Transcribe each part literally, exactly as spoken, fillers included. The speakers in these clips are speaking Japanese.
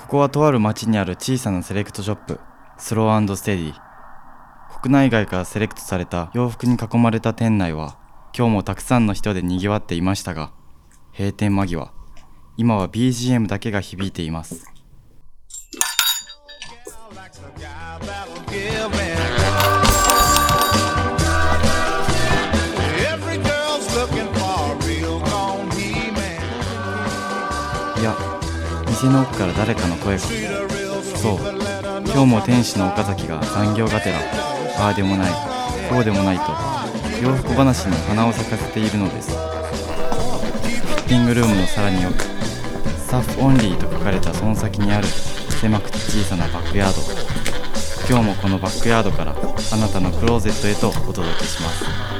ここはとある町にある小さなセレクトショップ、スロー&ステディ。国内外からセレクトされた洋服に囲まれた店内は今日もたくさんの人で賑わっていましたが、閉店間際、今は ビージーエム だけが響いています。いや、店の奥から誰かの声が。そう、今日も店主の岡崎が残業がてら、ああでもない、こうでもないと洋服話に花を咲かせているのです。フィッティングルームのさらに奥、スタッフオンリーと書かれたその先にある狭くて小さなバックヤード。今日もこのバックヤードからあなたのクローゼットへとお届けします。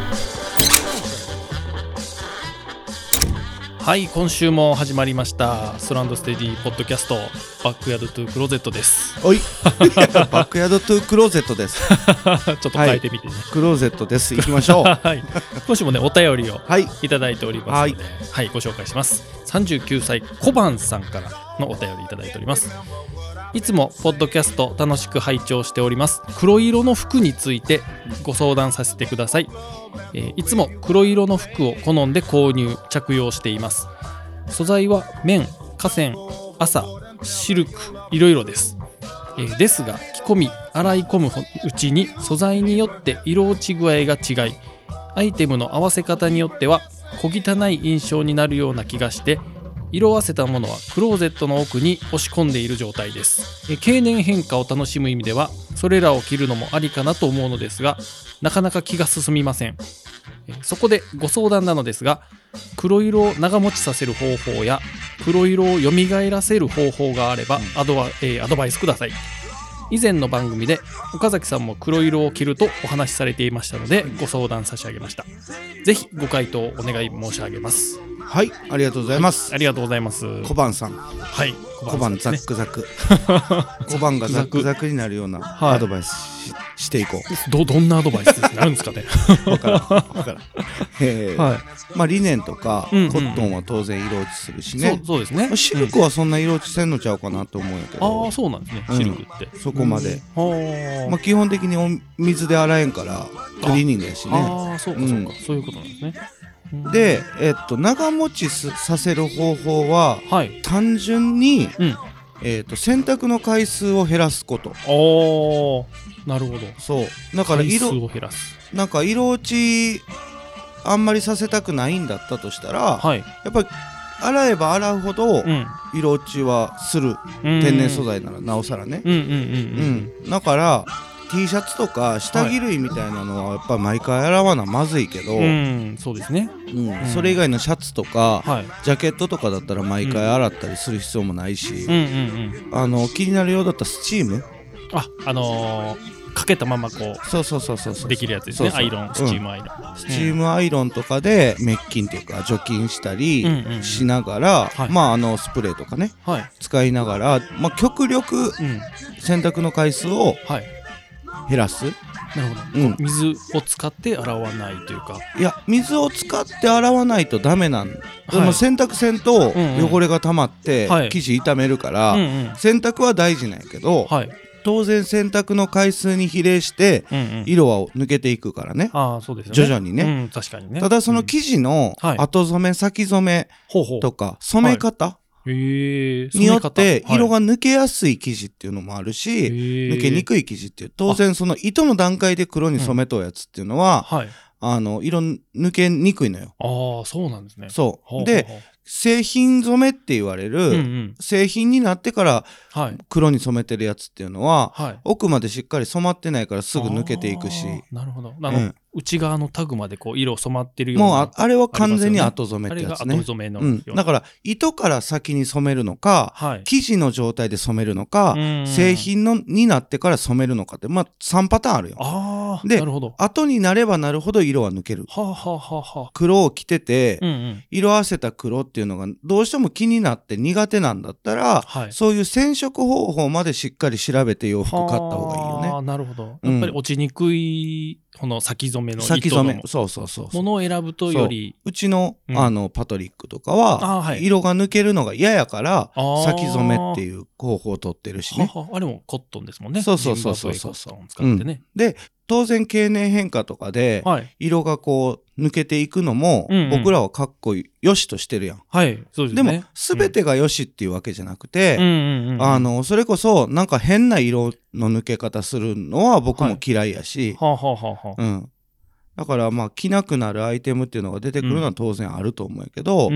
はい、今週も始まりましたスロー&ステディポッドキャスト、バックヤードトゥクローゼットです。 おいバックヤードトゥクローゼットですちょっと変えてみてね、はい、 クローゼットです。行きましょう、 はい、今週もねお便りをいただいておりますので、 はいはい、ご紹介します。さんじゅうきゅうさい小判さんからのお便りいただいております。いつもポッドキャスト楽しく拝聴しております。黒色の服についてご相談させてください。えー、いつも黒色の服を好んで購入着用しています。素材は綿、化繊、麻、シルク、いろいろです。えー、ですが着込み洗い込むうちに素材によって色落ち具合が違い、アイテムの合わせ方によっては小汚い印象になるような気がして、色あせたものはクローゼットの奥に押し込んでいる状態です。え経年変化を楽しむ意味ではそれらを着るのもありかなと思うのですが、なかなか気が進みません。えそこでご相談なのですが、黒色を長持ちさせる方法や黒色を蘇らせる方法があればアドバ、えー、アドバイスください。以前の番組で岡崎さんも黒色を着るとお話しされていましたのでご相談差し上げました。ぜひご回答お願い申し上げます。 はい、ありがとうございます。 ありがとうございます。 小判さん、 はい、 小判ザックザク小判がザックザクになるようなアドバイス し,、はい、していこう。 ど, どんなアドバイスになるんですかね分からん分からん、えーはい、 まあリネンとか、うんうん、コットンは当然色落ちするしね。 そう、そうですね、 まあ、シルクはそんな色落ちせんのちゃうかなと思うんやけど、 うん、ああそうなんですね、シルクって、 うん、そこまで、 うん、 まあ、基本的にお水で洗えんからクリーニングやしね。 ああそうかそうか、うん、そういうことなんですね。 で、えっと、長持ちさせる方法は、はい、単純に、うん、えっと、洗濯の回数を減らすこと。 おー、なるほど。 そうだから色回数を減らす、 なんか色落ちあんまりさせたくないんだったとしたら、はい、やっぱり洗えば洗うほど色落ちはする、うん、天然素材ならなおさらね。だからT シャツとか下着類みたいなのはやっぱ毎回洗わなまずいけど、 うん、そうですね、 うんうん、それ以外のシャツとか、はい、ジャケットとかだったら毎回洗ったりする必要もないし、うんうんうん、あの気になるようだったらスチーム、 あ、あのー、かけたままこうそうそうそうそうそうできるやつですね。そうそう、アイロン、スチームアイロン、うん、 スチームアイロンとかで滅菌っていうか除菌したりしながら、うんうん、まああのスプレーとかね、はい、使いながら、まあ、極力洗濯の回数を、はい、減らす。 なるほど、うん、水を使って洗わないというか、 いや水を使って洗わないとダメなん、はい、洗濯せんと汚れが溜まって生地傷めるから、うんうん、洗濯は大事なんやけど、はい、当然洗濯の回数に比例して色は抜けていくからね、うんうん、あ、そうですよね、徐々にね、うん、確かにね。ただその生地の後染め、先染めとか染め方、はい、によって色が抜けやすい生地っていうのもあるし、はい、抜けにくい生地っていう、当然その糸の段階で黒に染めとうやつっていうのは、うん、はい、あの色抜けにくいのよ。 ああ、そうなんですね。 そうで、製品染めって言われる、うんうん、製品になってから黒に染めてるやつっていうのは、はい、奥までしっかり染まってないからすぐ抜けていくし。 なるほど、あの、うん、内側のタグまでこう色染まってるような、 もう あ, あれは完全に後染めってやつね。 あれが後染めの、うん、 だから糸から先に染めるのか、はい、生地の状態で染めるのか、製品のになってから染めるのかって、まあさんパターンあるよ。 あで、 なるほど。 後になればなるほど色は抜ける。 はあはあはあ、 黒を着てて、うんうん、色あせた黒ってっていうのがどうしても気になって苦手なんだったら、はい、そういう染色方法までしっかり調べて洋服買った方がいいよね。 ああ、なるほど。やっぱり落ちにくいこの先染めの糸のもそうそうそうものを選ぶとよりう, うちの、うん、あのパトリックとかは、はい、色が抜けるのが嫌やから先染めっていう方法を取ってるしね。 ははあれもコットンですもんね。 そうそうそうそうそう使ってね、 うん、で当然経年変化とかで色がこう抜けていくのも僕らはかっこいいよしとしてるやん。 はい、そうですね。 でも全てがよしっていうわけじゃなくて、あのそれこそなんか変な色の抜け方するのは僕も嫌いやし、 はい、はあはあはあ、 うん。だからまあ着なくなるアイテムっていうのが出てくるのは当然あると思うんやけど、うん、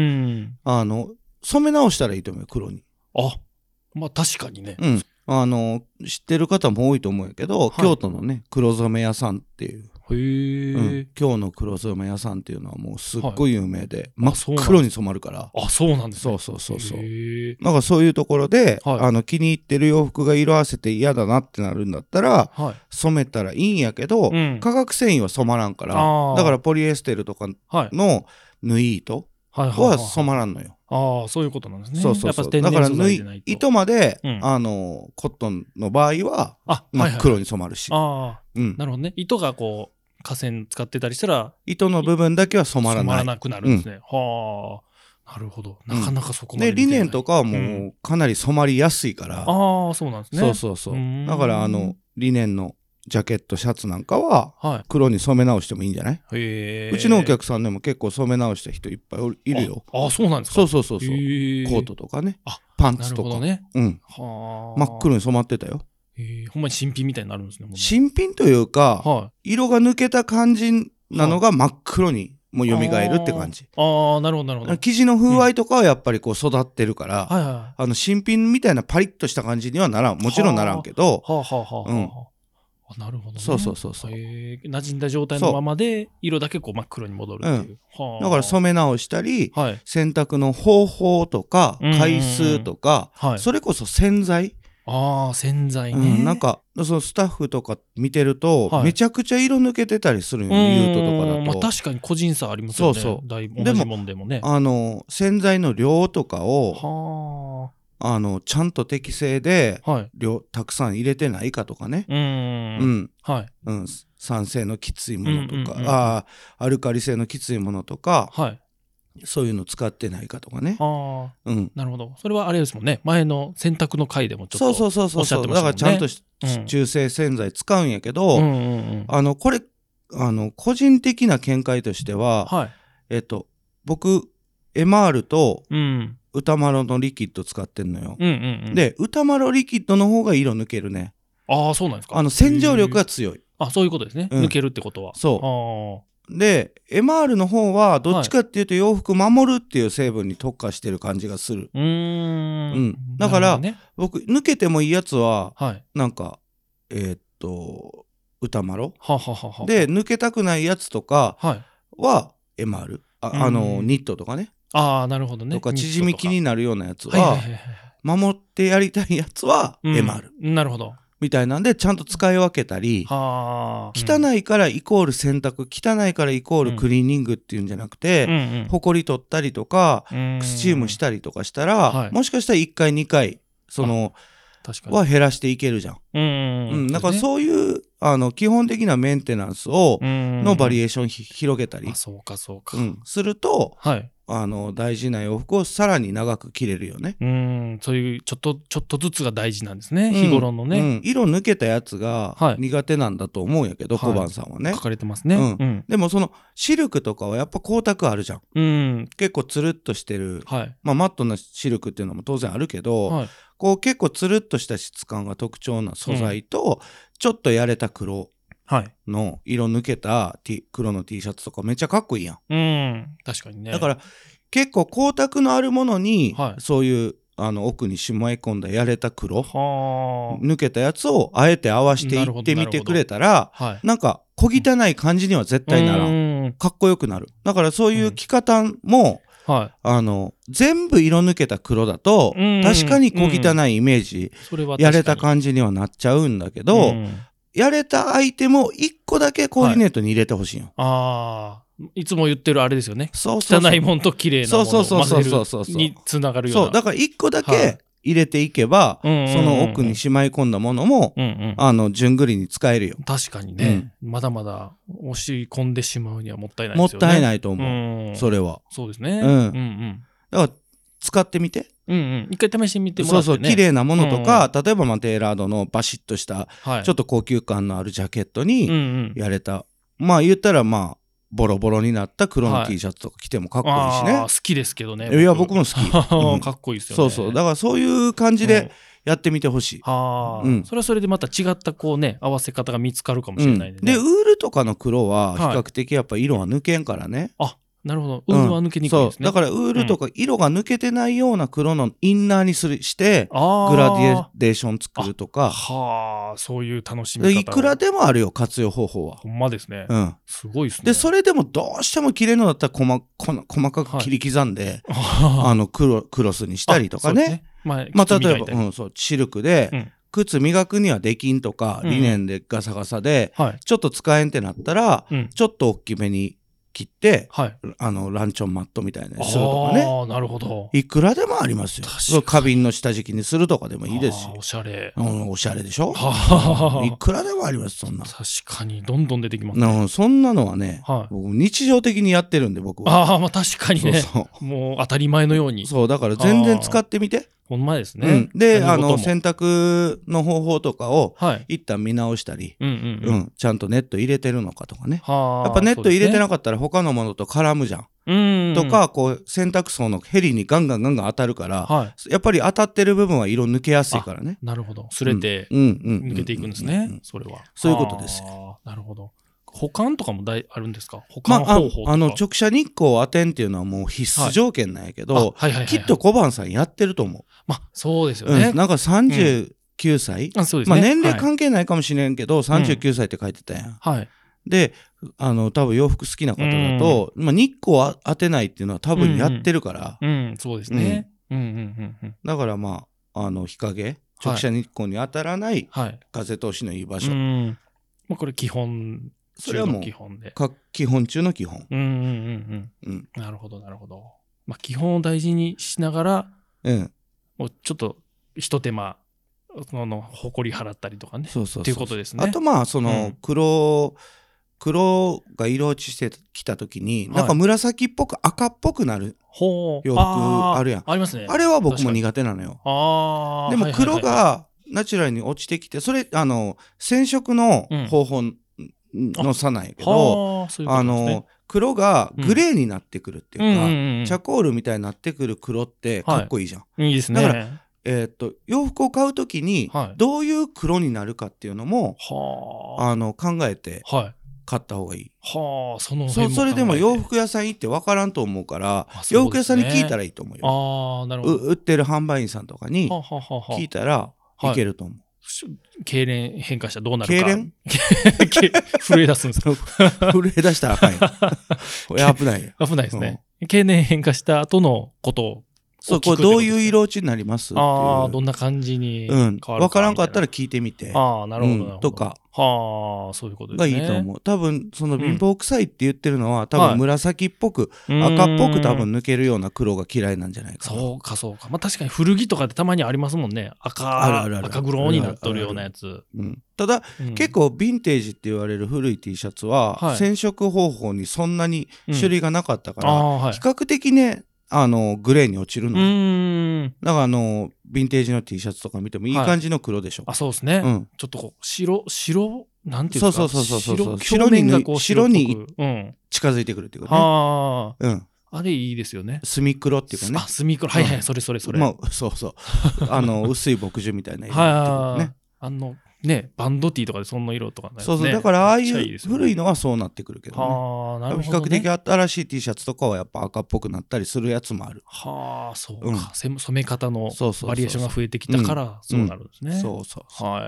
あの染め直したらいいと思うよ、黒に。 あ、まあ確かにね。 うん。あの知ってる方も多いと思うんやけど、はい、京都のね黒染め屋さんっていう、 へー、 うん、京の黒染め屋さんっていうのはもうすっごい有名で、はい、真っ黒に染まるから。 あ、そうなんですね。 そうそうそうそう。なんかそういうところで、はい、あの気に入ってる洋服が色あせて嫌だなってなるんだったら、はい、染めたらいいんやけど、うん、化学繊維は染まらんから、だからポリエステルとかの縫い糸は染まらんのよ。 ああ、そういうことなんですね。 そうそうそう。だから縫い糸まで、うん、あのコットンの場合は真っ黒に染まるし。 はいはいはい、ああ、うん、なるほどね。糸がこう化繊使ってたりしたら糸の部分だけは染まらない。 染まらなくなるんですね。うん、はあ、なるほど。なかなかそこまで見てない。でリネンとかはもうかなり染まりやすいから。 うん、ああ、そうなんですね。 そうそうそう。だからあのリネンのジャケットシャツなんかは黒に染め直してもいいんじゃない？へー。うちのお客さんでも結構染め直した人いっぱいいるよ。 ああ、そうなんですか。 そうそうそうそう。コートとかね、パンツとか。なるほどね。うん。はあ。真っ黒に染まってたよ。 へえ、ほんまに新品みたいになるんですね。 新品というか、はい、色が抜けた感じなのが真っ黒にもう蘇るって感じ。 ああ、なるほどなるほど。 生地の風合いとかはやっぱりこう育ってるから、うん、はいはい、あの新品みたいなパリッとした感じにはならん、もちろんならんけど。はあはあはあ、うん。 なるほどね。 そうそうそうそう。 馴染んだ状態のままで色だけこう真っ黒に戻るっていう。 うん、はあ、だから染め直したり、はい、洗濯の方法とか回数とか、はい、それこそ洗剤。 ああ、洗剤ね、 うん。なんかそのスタッフとか見てると、はい、めちゃくちゃ色抜けてたりするよね、ユートとかだと。 まあ、確かに個人差ありますよね。そうそう。だいぶ同じもんでもね。 あの洗剤の量とかを。はあ。あのちゃんと適正で、はい、量たくさん入れてないかとかね、うん、うん、はい、うん、酸性のきついものとか、うんうんうん、あアルカリ性のきついものとか、はい、そういうの使ってないかとかね。あ、 うん、なるほど。それはあれですもんね。前の洗濯の回でもちょっとおっしゃってましたもんね。 だからちゃんと中性洗剤使うんやけど、うんうんうん、あのこれあの個人的な見解としては、はい、えっと僕エマールと、うんウタマロのリキッド使ってんのよ、うんうんうん、でウタマロリキッドの方が色抜けるね。 ああ、そうなんですか。 あの洗浄力が強い。 あ、そういうことですね、うん、抜けるってことは。 そうでエマールの方はどっちかっていうと洋服守るっていう成分に特化してる感じがする。うーん、うん、だから、ね、僕抜けてもいいやつは、はい、なんかえー、っとウタマロははははで抜けたくないやつとかはエマール、あ、あのニットとかね。 ああ、なるほどね。 とか縮み気になるようなやつは、守ってやりたいやつはエマール、 うん、なるほどみたいなんでちゃんと使い分けたり、は汚いからイコール洗濯、汚いからイコールクリーニングっていうんじゃなくて、うんうんうん、ほこり取ったりとかスチームしたりとかしたら、はい、もしかしたらいっかいにかいその確かには減らしていけるじゃん。うんうんうん、だからそういうあの基本的なメンテナンスをのバリエーション広げたり、 あ、そうかそうか、 うん、すると、はい、あの大事な洋服をさらに長く着れるよね。 うん、そういうちょっとちょっとずつが大事なんですね、うん、日頃のね、うん、 色抜けたやつが苦手なんだと思うんやけど、はい、小判さんはね書かれてますね、 うんうん、でもそのシルクとかはやっぱ光沢あるじゃん、うん、結構つるっとしてる、はい、まあ、マットなシルクっていうのも当然あるけど、はい、こう結構つるっとした質感が特徴な素材と、うん、ちょっとやれた黒の色抜けた T 黒の T シャツとかめっちゃかっこいいやん。 うん、確かにね。 だから結構光沢のあるものに、はい、そういうあの奥にしまい込んだやれた黒抜けたやつをあえて合わせていってみてくれたら、はい、なんか小汚い感じには絶対ならん、んかっこよくなる。だからそういう着方も、うん、はい、あの全部色抜けた黒だと確かに小汚いイメージ、うん、やれた感じにはなっちゃうんだけど、うん、やれたアイテムをいっこだけコーディネートに入れてほしいよ。 ああ、 いつも言ってるあれですよね。 そうそうそう、 汚いもんと綺麗なものを混ぜるにつながるような。 そうだからいっこだけ入れていけば、はい、その奥にしまい込んだものも、うんうん、あの順繰りに使えるよ。 確かにね、うん、まだまだ押し込んでしまうにはもったいないですよね。 もったいないと思う、うん、それは。 そうですね、 うんうんうん、だから使ってみて、 うんうん、一回試してみてもらって、ね、 そうそう、綺麗なものとか、うん、例えばまあテーラードのバシッとした、はい、ちょっと高級感のあるジャケットにやれた、うんうん、まあ言ったらまあボロボロになった黒の T シャツとか着てもかっこいいしね、 はい、あ好きですけどね。 いや僕も好き、 うん、かっこいいですよね。 そうそう、だからそういう感じでやってみてほしい、 は、うん、それはそれでまた違ったこうね合わせ方が見つかるかもしれないんで、ね、 うん、でウールとかの黒は比較的やっぱ色は抜けんからね、 はい、あなるほど、ウールは抜けにくいですね、うん、 そうだからウールとか色が抜けてないような黒のインナーにするしてグラデーション作るとか、 はあ、そういう楽しみ方いくらでもあるよ活用方法は。 ほんまですね、うん、すごいですね。 でそれでもどうしても綺麗のだったら細細かく切り刻んで、はい、あの ク, ロクロスにしたりとか ね, ね、まあ、まあ、例えば、うん、そうシルクで、うん、靴磨くにはできんとか、うん、リネンでガサガサで、はい、ちょっと使えんってなったら、うん、ちょっと大きめに切って、はい、あのランチョンマットみたいなにするとかね。 ああ、なるほど。 いくらでもありますよ。花瓶の下敷きにするとかでもいいですし。 おしゃれ、 うん、おしゃれでしょ。いくらでもありますそんな。 確かにどんどん出てきますね。 うん、そんなのはね、はい、僕日常的にやってるんで僕は。 ああ、まあ確かにね。そうそう、もう当たり前のように。 そうだから全然使ってみて。 ほんまですね、 うん、であの洗濯の方法とかを一旦見直したり、はい、うんうんうん、ちゃんとネット入れてるのかとかね。はやっぱネット入れてなかったら他のものと絡むじゃん。うんとかこう洗濯槽のヘリにガンガンガンガン当たるから、はい、やっぱり当たってる部分は色抜けやすいからね。 なるほど、擦れて抜けていくんですね。それはそういうことですよ。 なるほど。保管とかも大あるんですか？保管方法とか、 まあ、あ, あの直射日光を当てんっていうのはもう必須条件なんやけど、きっと小判さんやってると思う。 まあそうですよね、 うん、なんかさんじゅうきゅうさい、うん、あそうですね、まあ、年齢関係ないかもしれんけど、はい、さんじゅうきゅうさいって書いてたやん、うん、はい、であの多分洋服好きな方だと、うんまあ、日光を当てないっていうのは多分やってるから、 うん、うんうん、そうですね、うんうんうんうん、 だからまああの日陰直射日光に当たらない、はい、風通しのいい場所、うんまあ、これ基本それはもう基本で基本中の基本。うんうんうんうんうん。なるほどなるほど。まあ基本を大事にしながら、うん、もうちょっとひと手間その埃払ったりとかね。そうそうそうっていうことですね。 あとまあその黒、うん、黒が色落ちしてきた時に、はい、なんか紫っぽく赤っぽくなる洋服あるやん。 ありますね。 あれは僕も苦手なのよ。あでも黒がナチュラルに落ちてきて、それあの染色の方法、うんの差なんやけど、あ, うう、ね、あの黒がグレーになってくるっていうか、うん、チャコールみたいになってくる黒ってかっこいいじゃん、 はい、いいですね。 だから、えー、っと洋服を買うときにどういう黒になるかっていうのも、はい、あの考えて買った方がいい、はあ、その辺も考えて。それでも洋服屋さん行って分からんと思うから、ね、洋服屋さんに聞いたらいいと思うよ。あ、なるほど。売ってる販売員さんとかに聞いたらいけると思う。はい、 痙攣変化したらどうなるか。 痙攣震え出すんですか？ 震え出したらあかんよ。これ危ないよ。 危ないですね。痙攣変化した後のことをそう、これどういう色落ちになりますっていう。 ああ、どんな感じに変わるか、 うん、分からんかったら聞いてみて。 ああ、なるほど、 うん、とか。 はあ、そういうことですね。 がいいと思う。多分その貧乏臭いって言ってるのは、うん、多分紫っぽく、はい、赤っぽく多分抜けるような黒が嫌いなんじゃないかな。 そうかそうか。まあ確かに古着とかでたまにありますもんね。赤、あるあるある赤黒になっとるようなやつ。 うん、ただ、うん、結構ヴィンテージって言われる古い T シャツは、はい、染色方法にそんなに種類がなかったから、うんはい、比較的ねあのグレーに落ちるの。うーんだからあのヴィンテージの T シャツとか見てもいい感じの黒でしょ。 はい、あ、そうですね。うん、ちょっとこう白白なんていうんですか。 そうそうそうそうそう。 白面がこう白に近づいてくるっていうかね。ああ、うん。あれいいですよね。 墨黒っていうかね。 あ、墨黒、はいはい、うん、それそれそれ。 まあそうそう。あの薄い墨汁みたいな色ってことね。 あのね、バンドティーとかでそんな色とかね。 そうそう、だからああいう古いのはそうなってくるけどね。はあ、なるほどね。比較的新しい T シャツとかはやっぱ赤っぽくなったりするやつもある。 はあ、そうか、うん、染め方のバリエーションが増えてきたからそうなるんですね。 うんうん、そうそうそう。はい。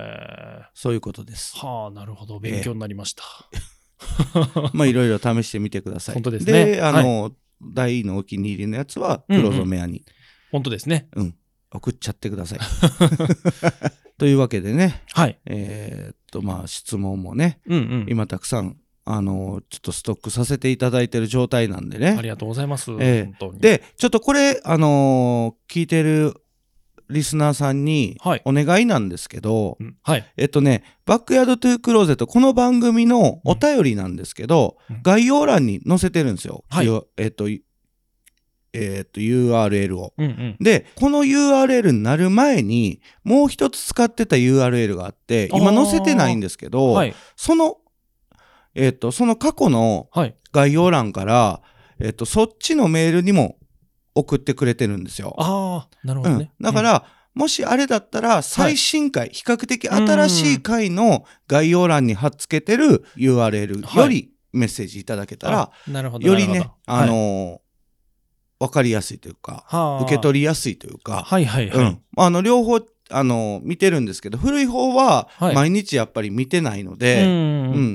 そういうことです。 はあ、なるほど、勉強になりました。 えー、まあいろいろ試してみてください。 本当ですね。 で、あの、はい、大のお気に入りのやつは黒染め屋に、うんうん、 本当ですね。 うん。送っちゃってください。というわけでね、はい、えー、っとまあ質問もね、うんうん、今たくさんあのちょっとストックさせていただいてる状態なんでね。 ありがとうございます、 えー、本当に。でちょっとこれあのー、聞いてるリスナーさんにお願いなんですけど、 はい、はい、 えっとねバックヤードトゥークローゼットこの番組のお便りなんですけど、うん、概要欄に載せてるんですよ、はい、えっとえっと ユーアールエル を、うんうん、でこの ユーアールエル になる前にもう一つ使ってた ユーアールエル があって今載せてないんですけど、はい、そのえっとその過去の概要欄から、えっとそっちのメールにも送ってくれてるんですよ。 ああ、なるほどね。 うん、だから、うん、もしあれだったら最新回、はい、比較的新しい回の概要欄に貼っつけてる ユーアールエル よりメッセージいただけたら、 はい、なるほどよりね、あのーはい、分かりやすいというか、受け取りやすいというか、 はいはいはい。うん、 あの両方あの見てるんですけど古い方は毎日やっぱり見てないので、はい、うんうん、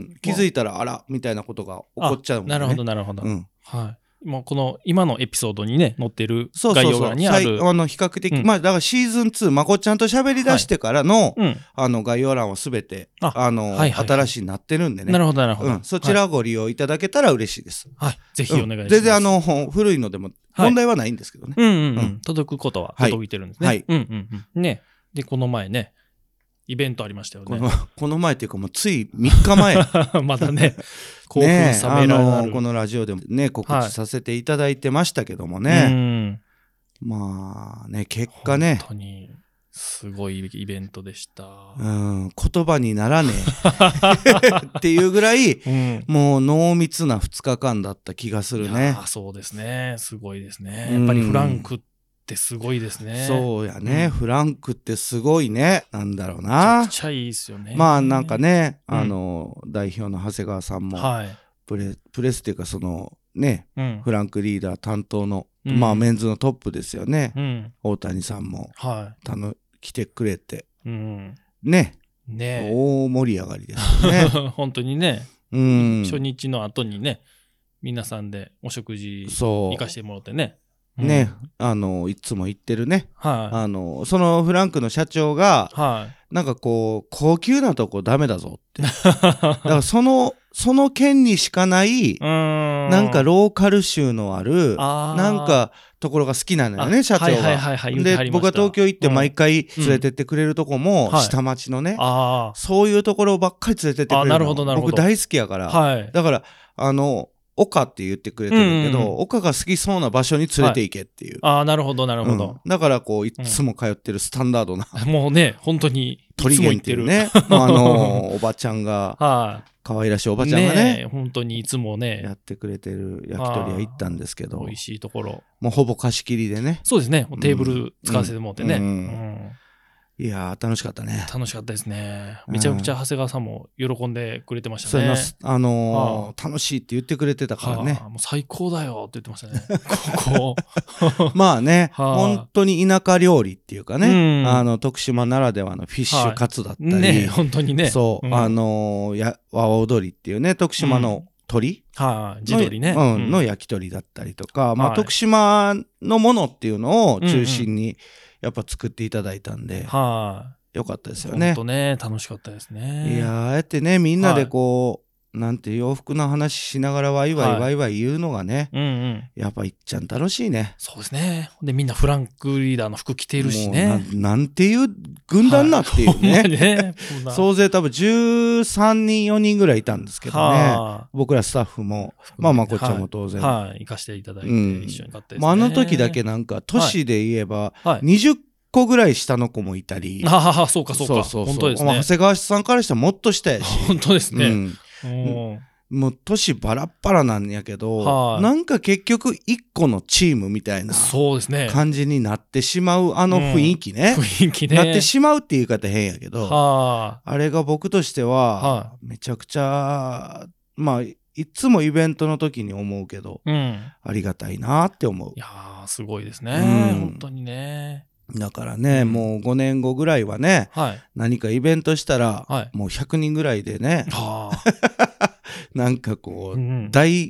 気づいたらあらみたいなことが起こっちゃうんで、ね、 なるほどなるほど、うん、はい。もうこの今のエピソードにね載ってる概要欄にある、 そうそうそう、あの比較的、うん、まあだからシーズンツーまこっちゃんと喋り出してからの、はい、うん、あの概要欄はすべてああの、はいはいはい、新しいになってるんでね。 なるほどなるほど、うん、 そちらをご利用いただけたら嬉しいです。 はい、ぜひお願いします。うん、 全然あの古いのでも問題はないんですけどね。 はい、うんうんうんうん、届くことは届いてるんですね。はい、うんうんうん、ねでこの前ねイベントありましたよね。 この、この前っていうかもうついみっかまえまだね興奮冷められる、ね、あのこのラジオでもね告知させていただいてましたけどもね、はい、うんまあね結果ね本当にすごいイベントでした。 うん言葉にならねえっていうぐらい、うん、もう濃密なふつかかんだった気がするね。 いやそうですねすごいですね。やっぱりフランクってってすごいですね。 そうやね、うん、フランクってすごいね。なんだろうな。 めちゃくちゃいいですよね。 まあなんかね、うん、あの代表の長谷川さんも、はい、プレプレスっていうかそのね、うん、フランクリーダー担当の、うん、まあメンズのトップですよね。うん、大谷さんも、はい、たの来てくれて、うん、ね、ね大盛り上がりですよね。 本当にね、うん、初日の後にね皆さんでお食事行かしてもらってね。 ね、うん、あのいつも言ってるね、はい、あのそのフランクの社長が、はい、なんかこう高級なとこダメだぞってだからそのその県にしかないなんかローカル臭のあるなんかところが好きなのよね社長が、はいはいはいはい、で僕が東京行って毎回連れてってくれるとこも、うん、下町のね、はい、そういうところばっかり連れてってくれるの。なるほどなるほど。僕大好きやから、はい、だからあの岡って言ってくれてるけど、うんうんうん、岡が好きそうな場所に連れて行けっていう、 はい、ああなるほどなるほど、 うん、だからこういつも通ってるスタンダードな、 うん、もうね本当に鳥源っていうねあのおばちゃんが、はい、可愛らしいおばちゃんがねね本当にいつもねやってくれてる焼き鳥屋行ったんですけど、 美味しいところもうほぼ貸し切りでね。 そうですねテーブル使わせてもらってね、うんうんうんいやー楽しかったね。 楽しかったですね。めちゃくちゃ長谷川さんも喜んでくれてましたね。 あのー、楽しいって言ってくれてたからね。 もう最高だよって言ってましたね。ここまあね本当に田舎料理っていうかね、うん、あの徳島ならではのフィッシュカツだったり、 ね本当にねそう、うん、あのー、や和踊りっていうね徳島の鳥、 うん、はい、地鶏ね、 うん、の焼き鳥だったりとか、まあ、徳島のものっていうのを中心に、うんうんやっぱ作っていただいたんで、はい、よかったですよね。 本当ね楽しかったですね。 いやあやってねみんなでこう、はい、なんて洋服の話しながらワイワイワイワイ言うのがね、はいうんうん、やっぱいっちゃん楽しいね。 そうですね。でみんなフランクリーダーの服着てるしね。 な, なんていう軍団なっていうね。はい、ね総勢多分じゅうさんにんよにんぐらいいたんですけどね。僕らスタッフもまあまあこっちゃんも当然、 はいはい、行かせていただいて一緒に買ってですね、 まあ、あの時だけなんか都市で言えばにじゅっこぐらい下の子もいたり、 ああそうかそうかそうそうそう本当ですね。 まあ、長谷川さんからしたらもっと下やし本当ですね、うんうんもう年バラッバラなんやけど、はあ、なんか結局一個のチームみたいな感じになってしまうあの雰囲気ね、 うん、雰囲気ねなってしまうっていう言い方変やけど、はあ、あれが僕としてはめちゃくちゃまあいつもイベントの時に思うけど、うん、ありがたいなって思う。 いやーすごいですね、うん、本当にね。 だからね、うん、もうごねんごぐらいはね、はい、何かイベントしたら、はい、もうひゃくにんぐらいでね、はあなんかこう、うん、大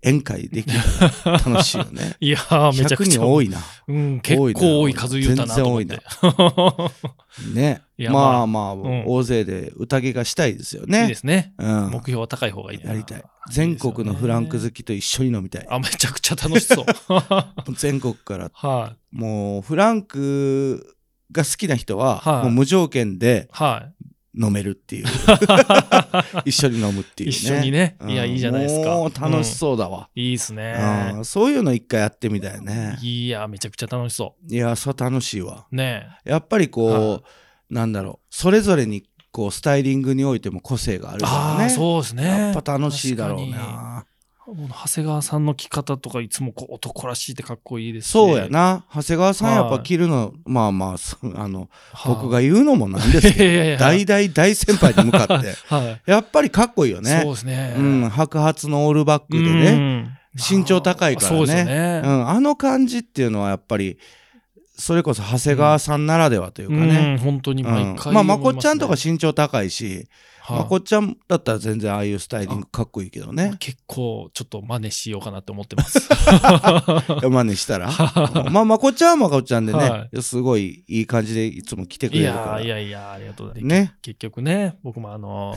宴会できたら楽しいよね。 いやーめちゃくちゃひゃくにん多いな。 うん、結構多い数言ったなと思って。 全然多いな。ね。まあまあ、うん、大勢で宴がしたいですよね。 いいですね。 うん、 目標は高い方がいいな。 やりたい。全国のフランク好きと一緒に飲みたい。 あ、めちゃくちゃ楽しそう。 全国から、 はい、 もうフランクが好きな人は、はい、もう無条件で、はい飲めるっていう一緒に飲むっていうね一緒にね、うん、いやいいじゃないですか。 もう楽しそうだわ、 うん、いいっすね、 うん、そういうの一回やってみたいね。 いやめちゃくちゃ楽しそう。 いやそう楽しいわね。 やっぱりこう、はい、なんだろうそれぞれにこうスタイリングにおいても個性があるからね。 あそうですね。 やっぱ楽しいだろうな。 長谷川さんの着方とかいつもこう男らしいってかっこいいですし。 そうやな。長谷川さんやっぱ着るの、はい、まあまああの、はい、僕が言うのもなんですけど大大大先輩に向かって、はい、やっぱりかっこいいよね。 そうですね、 うん、白髪のオールバックでね身長高いからね。そうですね、うん、あの感じっていうのはやっぱりそれこそ長谷川さんならではというかね、 うんうん、本当に毎回、 うん、まあまこっちゃんとか身長高いし、はあ、まこっちゃんだったら全然ああいうスタイリングかっこいいけどね。 結構ちょっと真似しようかなって思ってます。 真似したらまあまこっちゃんはまこっちゃんでね、はい、すごいいい感じでいつも来てくれるから。 いやいやいやありがとうございます。 ね、 結局ね僕もあの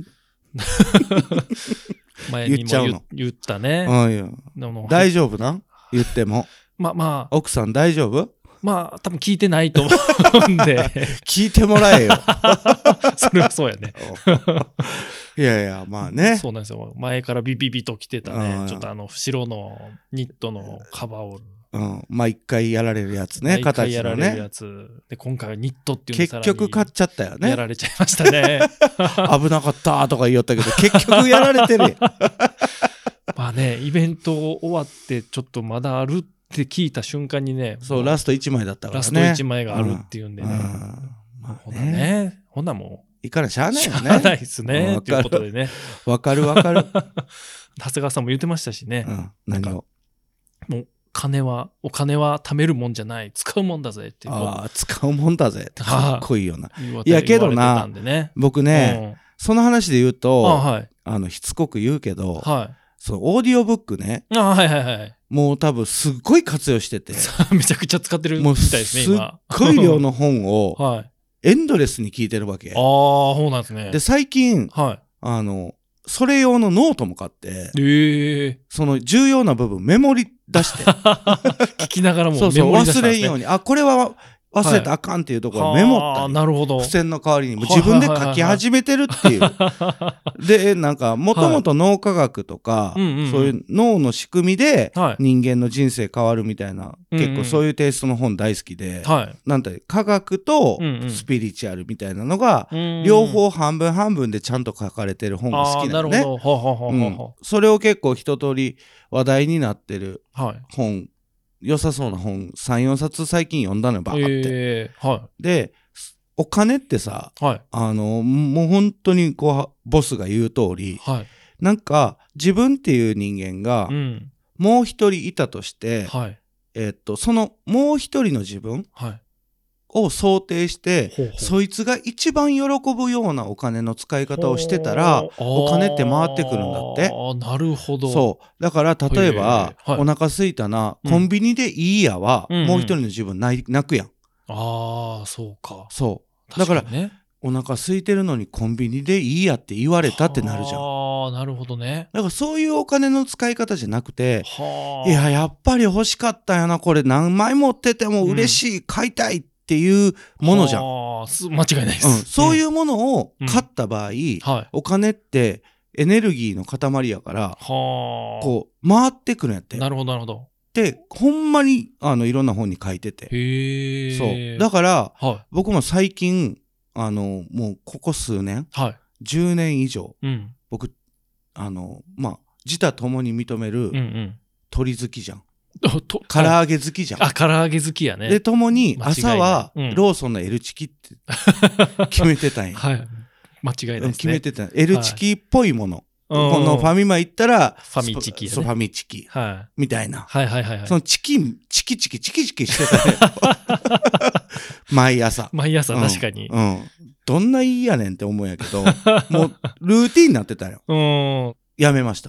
前にも 言, っ言ったね、 うん、大丈夫な言ってもまあまあ奥さん大丈夫？ まあ多分聞いてないと思うんで聞いてもらえよそれはそうやねいやいやまあねそうなんですよ。前からビビビと着てたね、うん、ちょっとあの白のニットのカバーオール、 うん、毎回やられるやつね。 毎回やられるやつで今回はニットっていうの結局買っちゃったよね。 やられちゃいましたね危なかったとか言おったけど結局やられてるまあねイベント終わってちょっとまだあるって聞いた瞬間にね、 そうラストいちまいだったからね。 ラストいちまいがあるっていうんでね、うんうんまあ、ほなねほなもういかなしゃあないよね。 しゃあないですねということでねわかるわかる長谷川さんも言ってましたしね、 うん、何をもう金はお金は貯めるもんじゃない使うもんだぜってああ使うもんだぜってかっこいいよな。いやけどな、ね、僕ね、うん、その話で言うと あ、はい、あのしつこく言うけど、はい、そのオーディオブックね、 あ、はいはいはい、 もう多分すっごい活用しててめちゃくちゃ使ってるみたいですね今。 もうすっごい量の本をはいエンドレスに聞いてるわけ。 ああ、そうなんですね。 で、最近、はい、あの、それ用のノートも買って、えー、その重要な部分メモり出して。 聞きながらもメモり出したんですね。 そうそう、忘れんように。あ、これは忘れたらあかんっていうところをメモったり、 はい、なるほど。 付箋の代わりにも自分で書き始めてるっていう。で、なんか、もともと脳科学とか、はい、そういう脳の仕組みで人間の人生変わるみたいな、はい、結構そういうテイストの本大好きで、はい、なんて科学とスピリチュアルみたいなのが、うんうん、両方半分半分でちゃんと書かれてる本が好きなのね。なるほど。うん、それを結構一通り話題になってる本、はい良さそうな本 さん,よん 冊最近読んだのよバーって、えーはい、でお金ってさ、はい、あのもう本当にこうボスが言う通り、はい、なんか自分っていう人間がもう一人いたとして、うん、えー、っとそのもう一人の自分、はいを想定してほうほうそいつが一番喜ぶようなお金の使い方をしてたらお金って回ってくるんだって。 あなるほど。 そうだから例えば、はい、お腹すいたな、うん、コンビニでいいやは、うんうん、もう一人の自分泣くやん。 ああそうか。 そうだから、ね、お腹空いてるのにコンビニでいいやって言われたってなるじゃん。 ああなるほどね。 だからそういうお金の使い方じゃなくて、いややっぱり欲しかったよなこれ何枚持ってても嬉しい、うん、買いたいっていうものじゃん。 あ間違いないです、 うん、そういうものを買った場合、うんはい、お金ってエネルギーの塊やからこう回ってくるんやって。 なるほどなるほど。 でほんまにあのいろんな本に書いてて、 へそうだから、はい、僕も最近あのもうここ数年、はい、じゅうねん以上、うん、僕あのまあ自他ともに認める鳥好きじゃん。唐揚げ好きじゃん。 あ、唐揚げ好きやね。 で、ともに朝はローソンの L チキって決めてたんや。 はい。間違いないですね。 決めてた。L チキっぽいもの。はい、このファミマ行ったら、 ファミチキ、ね。 そう、ファミチキ。はい。みたいな。 はいはいはい、はい。 そのチキン、チキチキ、チキチキしてたね。毎朝。 毎朝、確かに、 うん。うん。どんないいやねんって思うんやけど、もうルーティンになってたよ。うん。やめました。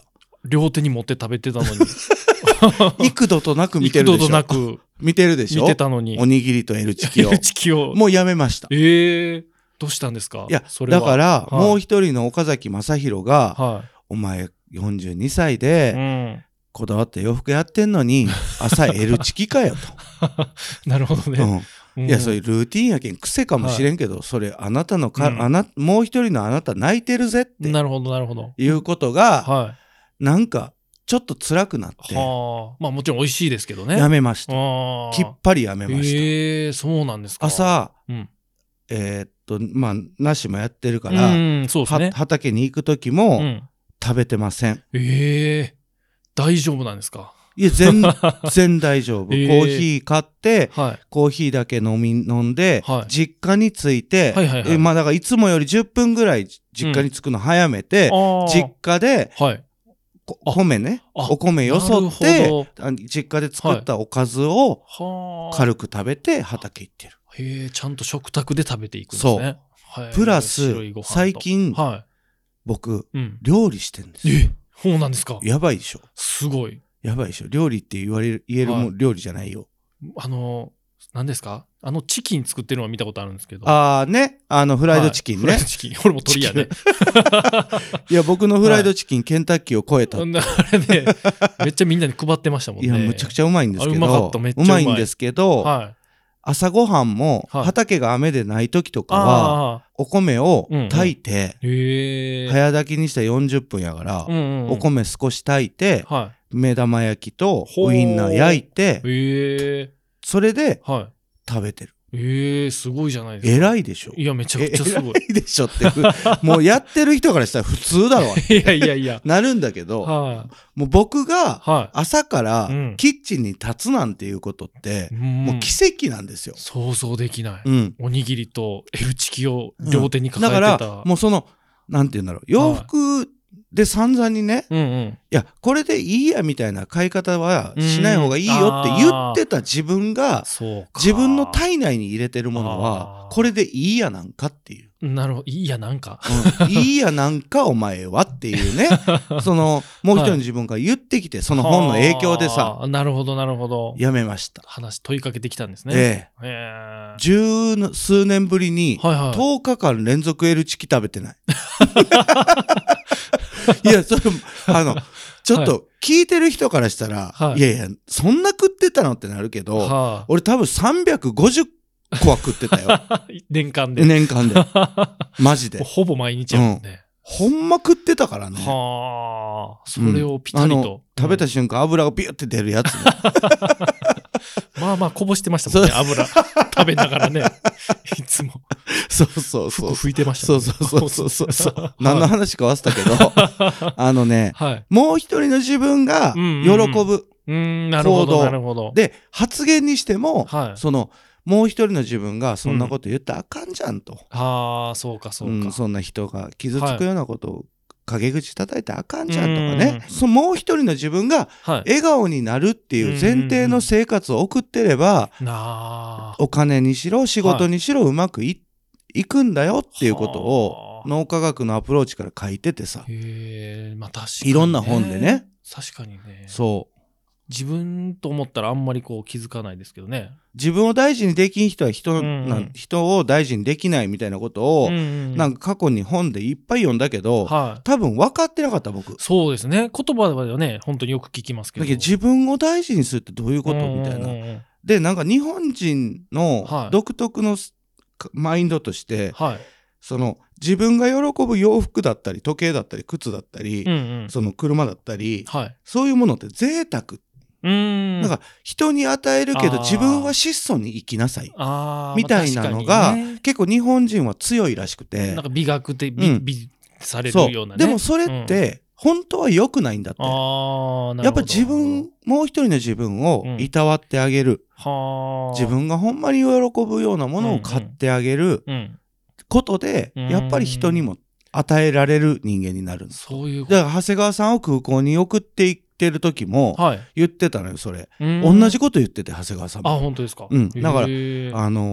両手に持って食べてたのに幾度となく見てるでしょ。 幾度となく見てるでしょ。 見てたのにおにぎりと L チキを L チキをもうやめました。 えー、どうしたんですか。 いやそれはだから、 はい、 もう一人の岡崎正宏が、はい、お前よんじゅうにさいで、うん、こだわって洋服やってんのに朝 L チキかよとなるほどね、 うん、いやそういうルーティンやけん癖かもしれんけど、はい、それあなたのか、うん、あなもう一人のあなた泣いてるぜってなるほどなるほどいうことが、 はい、 なんかちょっと辛くなって、 はあ、まあもちろん美味しいですけどね。 やめました。きっぱりやめました。 えー、そうなんですか。 朝、うん、えー、っとまあ梨もやってるから、うんそうですね、畑に行く時も、うん、食べてません。 えー、大丈夫なんですか。 いや全然大丈夫、えー、コーヒー買って、はい、コーヒーだけ飲み飲んで、はい、実家に着いて、はいはいはい、えまあだからいつもよりじゅっぷんぐらい実家に着くの早めて、うん、実家で、はい米ね、お米よそって実家で作ったおかずを軽く食べて畑行ってる。 へえ、ちゃんと食卓で食べていくんですね。 そうプラス最近、はい、僕、うん、料理してるんですよ。 え、そうなんですか。 やばいでしょ。 すごい。 やばいでしょ。料理って言われる言えるも、はい、料理じゃないよ。 あの何ですか、あのチキン作ってるのは見たことあるんですけど。 ああね、あのフライドチキンね、はい、 フライドチキン、俺も鳥やねいや僕のフライドチキン、はい、ケンタッキーを超えたって。 あれねめっちゃみんなに配ってましたもんね。 いやむちゃくちゃうまいんですけど、 うまかった、めっちゃうまい。 うまいんですけど、はい、朝ごはんも畑が雨でない時とかはお米を炊いて、うんうん、早炊きにしたらよんじゅっぷんやから、うんうんうん、お米少し炊いて、はい、目玉焼きとウインナー焼いて、それで食べてる。 えー、すごいじゃないですか。 偉いでしょ。 いやめちゃくちゃすごい。 偉いでしょってもうやってる人からしたら普通だろいやいやいやなるんだけど、はあ、もう僕が朝からキッチンに立つなんていうことって、うん、もう奇跡なんですよ。 想像できない、うん、おにぎりと L チキを両手に抱えてた、 うん、だからもうそのなんて言うんだろう、洋服、はいで散々にね、うんうん、いやこれでいいやみたいな買い方はしない方がいいよって言ってた自分が、自分の体内に入れてるものはこれでいいやなんかっていう。 なるほど、いいやなんか、 うん、いいやなんかお前はっていうねそのもう一人の自分が言ってきて、その本の影響でさ、 なるほどなるほど、 やめました。 話問いかけてきたんですね。 えええー、十数年ぶりにとおかかん連続 L チキ食べてないいやそれあのちょっと聞いてる人からしたら、はい、いやいやそんな食ってたのってなるけど、はあ、俺多分さんびゃくごじゅっこは食ってたよ年間で年間でマジでほぼ毎日やもんね、 うん、ほんま食ってたからね。 はあ、それをピタリと、うん、 食べた瞬間油がビュって出るやつ、ね、 まあまあこぼしてましたもんね油食べながらねいつもそうそうそう服拭いてましたもんね。 そうそうそうそうそう何の話か忘れたけどあのね、はい、もう一人の自分が喜ぶ行動で発言にしても、はい、そのもう一人の自分がそんなこと言ったらあかんじゃんと、うん、 ああそうかそうか、うん、 そんな人が傷つくようなことを陰口叩いてあかんじゃんとかね、そのもう一人の自分が笑顔になるっていう前提の生活を送ってれば、お金にしろ仕事にしろうまく い, いくんだよっていうことを脳科学のアプローチから書いててさ、 へー、まあ確かにね、 いろんな本でね。 確かにね。 そう自分と思ったらあんまりこう気づかないですけどね。 自分を大事にできん人は 人,、うんうん、人を大事にできないみたいなことを、うんうん、なんか過去に本でいっぱい読んだけど、はい、多分分かってなかった僕。 そうですね、言葉ではね本当によく聞きますけど、 だけど自分を大事にするってどういうこと、うんうんうん、みたいな。でなんか日本人の独特のマインドとして、はい、その自分が喜ぶ洋服だったり時計だったり靴だったり、うんうん、その車だったり、はい、そういうものって贅沢、うーん、なんか人に与えるけど自分は質素に生きなさいみたいなのが、ね、結構日本人は強いらしくて、 なんか美学で 美,、うん、美されるようなね。 でもそれって本当は良くないんだって、うん、やっぱ自分もう一人の自分をいたわってあげる、うん、自分がほんまに喜ぶようなものを買ってあげることで、うんうん、やっぱり人にも与えられる人間になるんです。 そういうこと。 だから長谷川さんを空港に送っていってる時も言ってたのよそれ、はい、同じこと言ってて長谷川さんも。 あ本当ですか。 うん、だからあの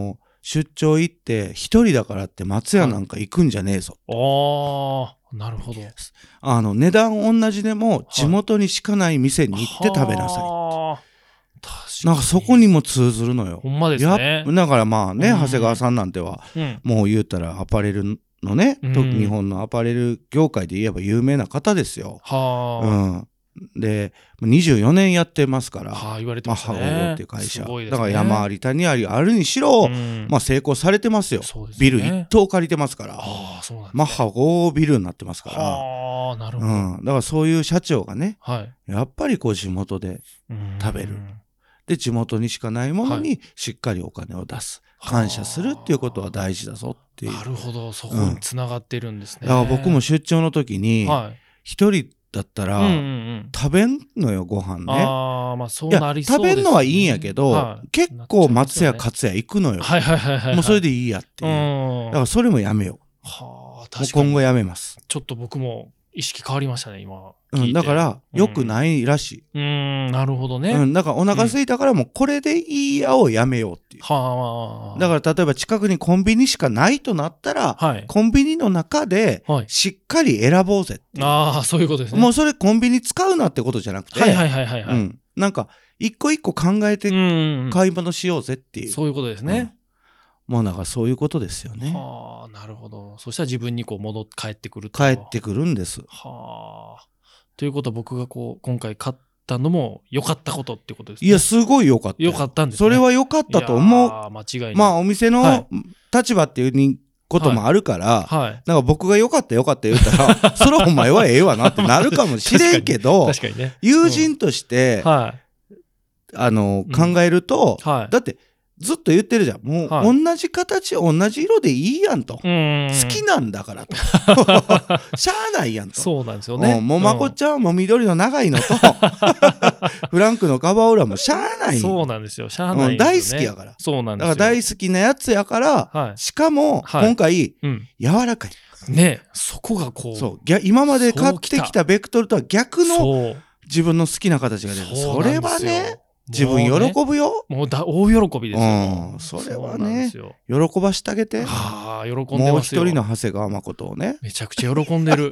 出張行って一人だからって松屋なんか行くんじゃねえぞ、 はい、ああなるほど。 あの値段同じでも地元にしかない店に行って食べなさいって、はあ、なんかそこにも通ずるのよ。 ほんまですね。 だからまあね、うん、長谷川さんなんては、うん、もう言うたらアパレルのね、うん、日本のアパレル業界で言えば有名な方ですよ。はあ、うんでにじゅうよねんやってますから、はあ、言われてますね、マッハごっていう会社、ね、だから山あり谷ありあるにしろ、うんまあ、成功されてますよ。そうですね、ビル一棟借りてますから、あそうなんですね、マッハごビルになってますから、はあなるほど、うん、だからそういう社長がね、はい、やっぱりこう地元で食べる、で地元にしかないものにしっかりお金を出す、はい、感謝するっていうことは大事だぞっていう。 なるほど、そこにつながってるんですね、うん、 だから僕も出張の時に一人だったら、うんうんうん、食べんのよご飯ね。あまあそうなりそうですね。食べんのはいいんやけど、はい、結構松屋勝也行くのよ。はいはいはいはい、はい、もうそれでいいやっていう。だからそれもやめよう。はあ、確かに。今後やめます。 ちょっと僕も意識変わりましたね今。 うん、だから良くないらしい。 うん、うんなるほどね。 うん、だからお腹空いたからもうこれでいいやをやめようっていう。はあ。だから例えば近くにコンビニしかないとなったら、はい、コンビニの中でしっかり選ぼうぜっていう。 ああそういうことですね。 もうそれコンビニ使うなってことじゃなくて、はいはいはいはい、はいうん、なんか一個一個考えて買い物しようぜっていう。うんうん、 そういうことですね。うんもうなんかそういうことですよね。 はあ、なるほど。そしたら自分にこう戻って帰ってくると。 帰ってくるんです。 はあ。ということは僕がこう今回買ったのも良かったことってことですね。 いやすごい良かった。 良かったんですね。 それは良かったと思う。 ああ間違いない。 まあお店の立場っていうこともあるから、はいはい、だから僕が良かった良かった言ったら、それはお前はええわなってなるかもしれんけど、確かに確かにね、友人として、うんはい、あの考えると、うんはい、だってずっと言ってるじゃん。もう、はい、同じ形、同じ色でいいやんと。うん好きなんだからと。しゃあないやんと。 そうなんですよね。 もうまこっちゃんはもう緑の長いのと、フランクのカバーオーラもしゃあない。 そうなんですよ。しゃあないんですよ、ね。 大好きやから。 そうなんですよ。 だから大好きなやつやから、はい、しかも、今回、はいうん、柔らかい。 ねそこがこう。 そう。今まで買ってきたベクトルとは逆の自分の好きな形が出る。それはね。自分喜ぶよ。 もうだ大喜びですよ。 うん、それはね、喜ばしてあげて。 はあ、喜んでますよ。 もう一人の長谷川誠をね。 めちゃくちゃ喜んでる。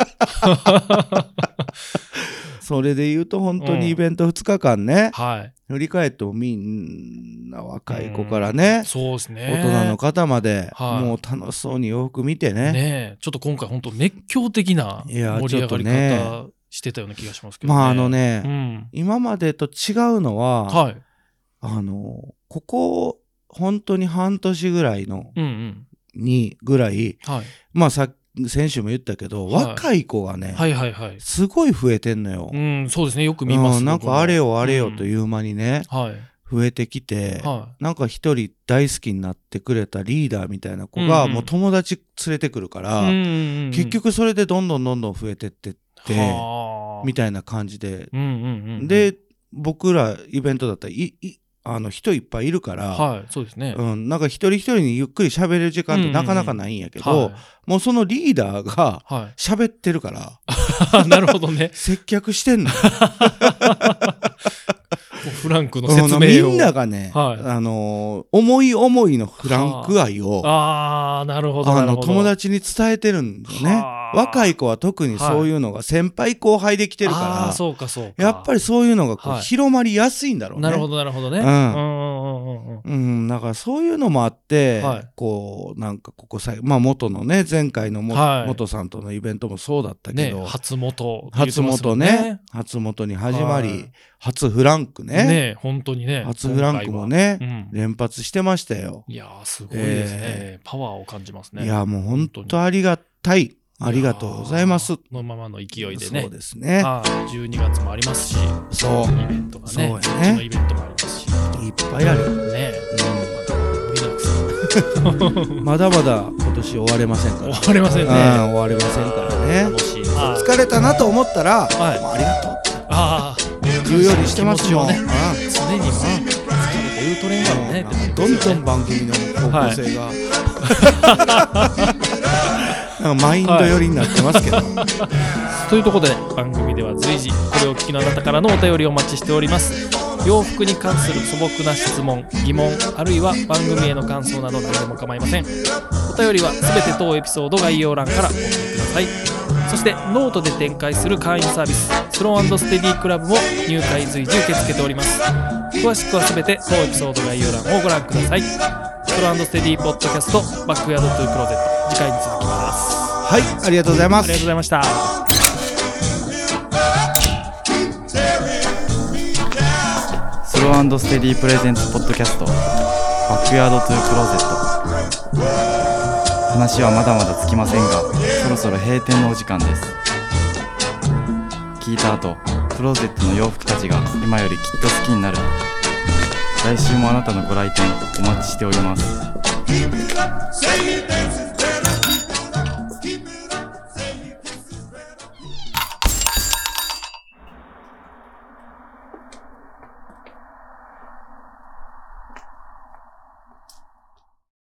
それで言うと本当にイベントふつかかんね、うん、はい、振り返ってもみんな若い子からね、うん、そうですね、大人の方まで、はい、もう楽しそうに洋服見てね。 ねちょっと今回本当熱狂的な盛り上がり方してたような気がしますけどね。 まああのね、うん、今までと違うのは、はい、あのここ本当に半年ぐらいの、うんうん、にぐらい、はい、まあさ先週も言ったけど、はい、若い子がね、はいはいはい、すごい増えてんのよ。 うん、そうですね、よく見ます。 うん、なんかあれよあれよという間にね、うんはい、増えてきて、はい、なんか一人大好きになってくれたリーダーみたいな子が、うんうん、もう友達連れてくるから、うんうんうん、結局それでどんどんどんどん増えてってって、みたいな感じで、うんうんうん、で僕らイベントだったらいいあの人いっぱいいるから、はい、そうですね、うん、なんか一人一人にゆっくり喋れる時間ってなかなかないんやけど、うんうんはい、もうそのリーダーが喋ってるから、 はい、なるほどね、 接客してんの。 フランクの説明をみんながね、はい、あのー、思い思いのフランク愛を、 ああなるほどあの友達に伝えてるんだよね。若い子は特にそういうのが先輩後輩できてるから、はい、あそうかそうか、やっぱりそういうのがこう、はい、広まりやすいんだろうね。 なるほどなるほどね。うんうんうんうん、だからそういうのもあって、はい、こうなんかここさまあ元のね前回のも、はい、元さんとのイベントもそうだったけど、 ね、初元初元ね初元に始まり、はい、初フランクねね本当にね初フランクもね、うん、連発してましたよ。 いやすごいですね、えー、パワーを感じますね。 いやもう本当ありがたい。ありがとうございます。 このままの勢いでね。 そうですね。 じゅうにがつもありますし、 そうイベントがね、そうやね。うちのイベントもありますし、 いっぱいある。ね、うん、まだまだ今年終われませんから。 終われませんね。 終われませんからね。楽しい。疲れたなと思ったら、はい、ありがとう。ああ、言うようにしてますよ。ね、 常にも疲れて言うとれんからね。 どんどん番組の方向性が。はいなんかマインド寄りになってますけど、はい、 というところで番組では随時これを聞きのあなたからのお便りをお待ちしております。 洋服に関する素朴な質問、疑問、あるいは番組への感想など何でも構いません。お便りはすべて当エピソード概要欄からお送りください。そしてノートで展開する会員サービススロー&ステディクラブも入会随時受け付けております。詳しくはすべて当エピソード概要欄をご覧ください。スロー&ステディポッドキャストバックヤードトゥークローゼット、次回に続きます。 はい、ありがとうございます。 ありがとうございました。 スロー&ステディプレゼンツポッドキャストバックヤードトゥークローゼット。話はまだまだつきませんが、そろそろ閉店のお時間です。聞いた後、クローゼットの洋服たちが今よりきっと好きになる。来週もあなたのご来店お待ちしております。